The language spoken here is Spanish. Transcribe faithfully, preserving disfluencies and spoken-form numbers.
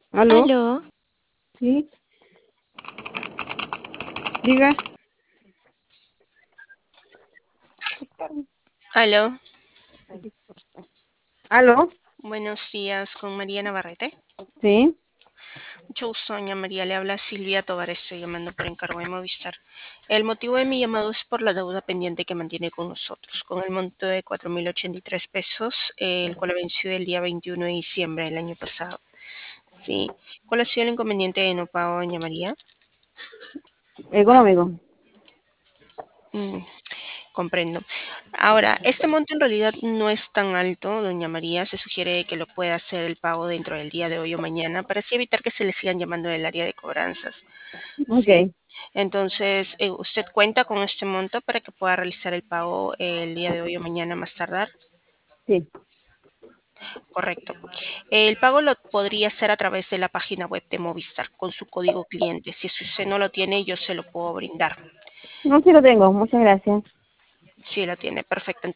¿Aló? Aló, Sí, diga. aló. ¿Aló? Buenos días con María Navarrete. Sí, Mucho gusto, doña María. Le habla Silvia Tovar. Estoy llamando por encargo de Movistar. El motivo de mi llamado es por la deuda pendiente que mantiene con nosotros, con el monto de cuatro mil ochenta y tres pesos, eh, el cual venció el día veintiuno de diciembre del año pasado. Sí. ¿Cuál ha sido el inconveniente de no pago, doña María? económico. Mm, comprendo. Ahora, este monto en realidad no es tan alto, doña María. Se sugiere que lo pueda hacer el pago dentro del día de hoy o mañana para así evitar que se le sigan llamando del área de cobranzas. Sí. Ok, Entonces, eh, ¿usted cuenta con este monto para que pueda realizar el pago eh, el día de hoy o mañana más tardar? sí. Correcto. El pago lo podría hacer a través de la página web de Movistar con su código cliente. Si usted no lo tiene, yo se lo puedo brindar. No, sí lo tengo. Muchas gracias. Sí lo tiene, perfecto.